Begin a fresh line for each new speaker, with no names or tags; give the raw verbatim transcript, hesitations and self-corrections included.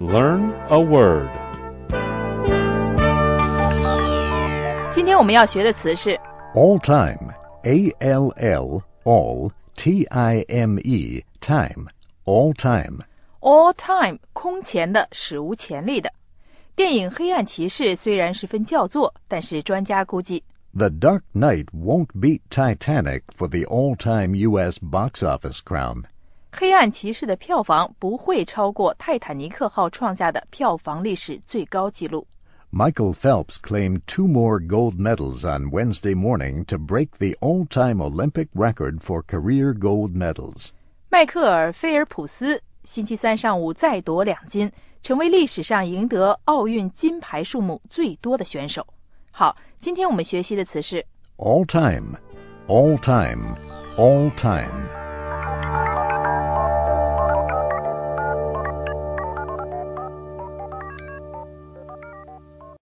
Learn a word.
今天我们要学的词是
All time, A L L, all, T I M E, time, all time.
all time 空前的，史无前例的。电影《黑暗骑士》虽然十分叫座，但是专家估计
The Dark Knight won't beat Titanic for the all-time U S box office crown.
黑暗骑士的票房不会超过泰坦尼克号创下的票房历史最高纪录。
Michael Phelps claimed two more gold medals on Wednesday morning to break the all-time Olympic record for career gold medals.
迈克尔·菲尔普斯星期三上午再夺两金，成为历史上赢得奥运金牌数目最多的选手。好，今天我们学习的词是
All time, all time, all time.